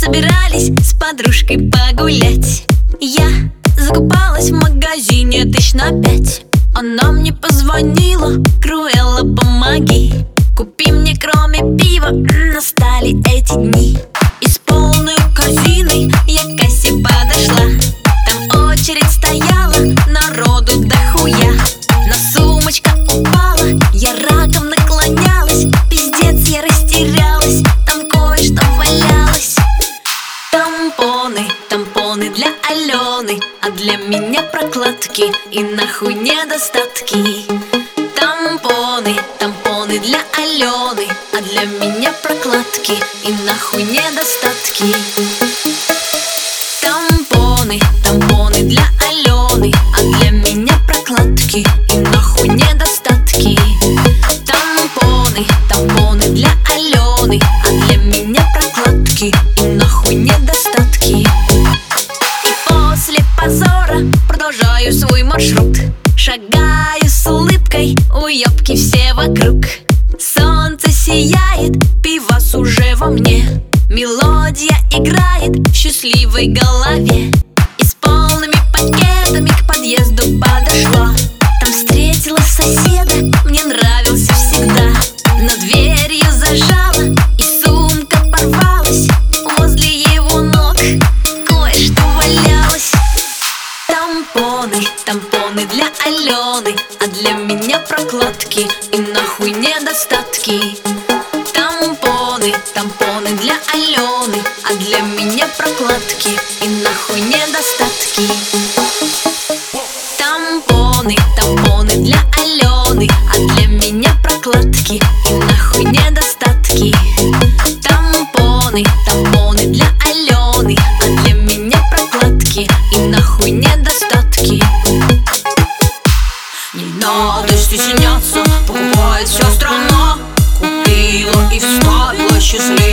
собирались с подружкой погулять. Я закупалась в магазине 5 000. Она мне позвонила: Круэлла, помоги, купи мне кроме пива. Настали эти дни, и с полной корзиной я к кассе подошла. Там очередь стояла, народу дохуя. Но сумочка упала, я раком наклонялась. Пиздец, я растерялась, там кое-что валялось. Тампоны, тампоны для Алены, а для меня прокладки и нахуй недостатки. Тампоны, тампоны для Алены, а для меня прокладки и нахуй недостатки. Тампоны, тампоны для Алены, а для меня прокладки и нахуй недостатки. Тампоны, тампоны для Алены, а для меня прокладки и нахуй недостатки. И после позора продолжаю свой маршрут. Шагаю с улыбкой, уёбки все вокруг. Солнце сияет, пивас уже во мне. Мелодия играет в счастливой голове. И с полными пакетами к подъезду подошла. Там встретила соседа, мне нравился всегда. Но дверь ее зажала, и сумка порвалась. Возле его ног кое-что валялось. Тампоны, тампоны для Алены, а для меня прокладки и нахуй недостатки. Тампоны, тампоны для Алены, а для меня прокладки и нахуй недостатки. Тампоны, тампоны для Алены, а для меня прокладки и нахуй недостатки. Тампоны, тампоны для Алены, а для меня прокладки и нахуй недостатки. Не надо стесняться, покупает вся страна. Купила и вставила счастливо.